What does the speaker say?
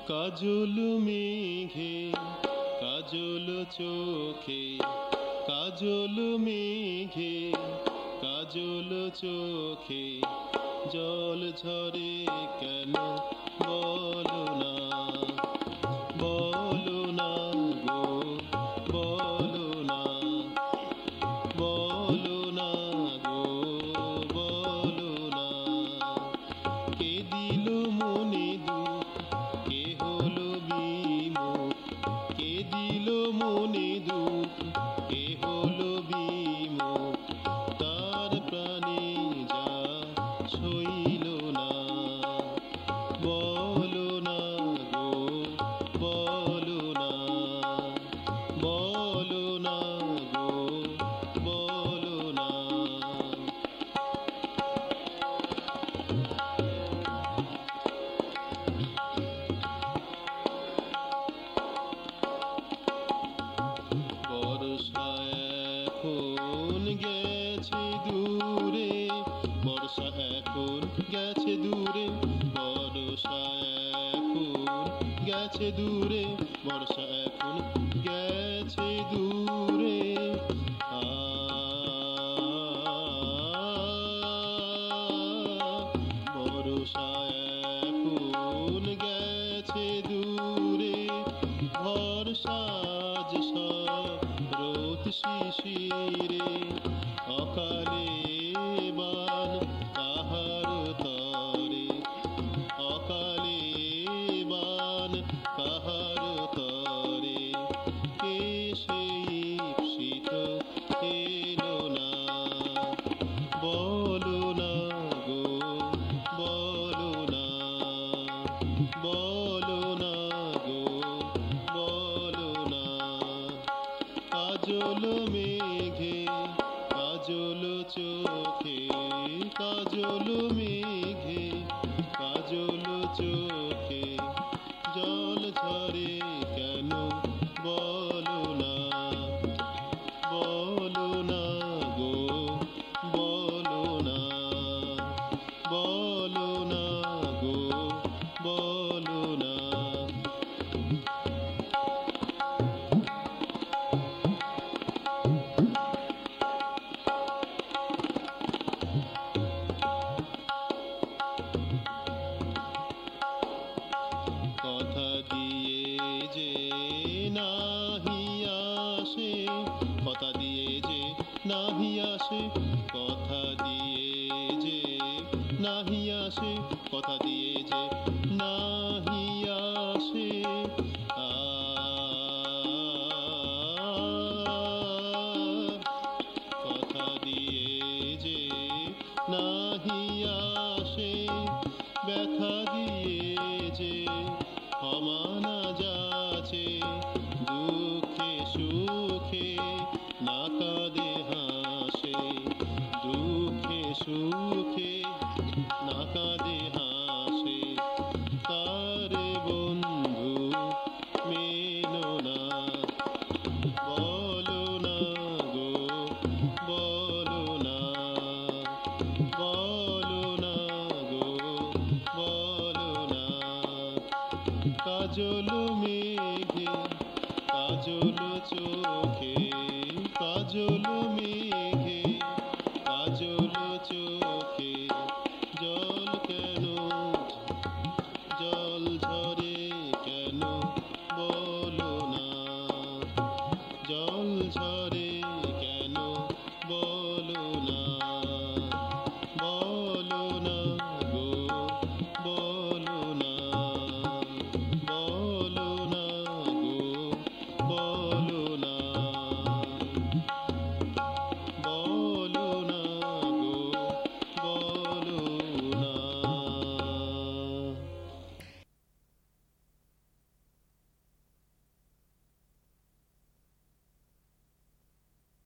কাজল মেঘে কাজল চোখে, কাজল মেঘে কাজল চোখে, জল ঝরে কেন বলো না, বলো না গো, বলো না, বলো না গো, বলো না। কে দিল মনে দুঃখ, কে হলো বিমুখ, কে দিল মনে দুঃখ, কে হলো বিমুখ, তার প্রাণে যা সইল না। বলো না গো, বলো না, বলো না গো, বলো না। বর্ষা এখন গেছে দূরে, বর্ষা এখন গেছে দূরে, বর্ষা এখন গেছে দূরে, বর্ষা এখন গেছে দূরে। বর্ষা এখন গেছে দূরে, ভরসা যে শরৎ শিশিরে, অকালে বান কাহার তরে, অকালে বান কাহার তরে, কে সেই ঈপ্সিত এলো না। বলো না গো, বলো না, বলো না গো, বলো না। কাজল মেঘে কাজল চোখে, কাজল মেঘে কাজল চোখে, জল ঝরে কেন বলো না, বলো না গো, বলো না, বলো না গো, বলো না। কথা দিয়ে যে নাহি আসে, কথা দিয়ে যে নাহি আসে, কথা দিয়ে যে নাহি আসে, কথা দিয়ে যে নাহি আসে। কথা দিয়ে যে নাহি আসে, ব্যথা দিয়ে যে ক্ষমা না যাচে, দুঃখে সুখে না কাঁদে হাসে, দুঃখে সুখে না কাঁদে হাসে, তারে বন্ধু মেলো না। বলো না গো, বলো না, বলো না গো, বলো না। কাজল মেঘে কাজল চোখে, কাজল মেঘে কাজল চোখে।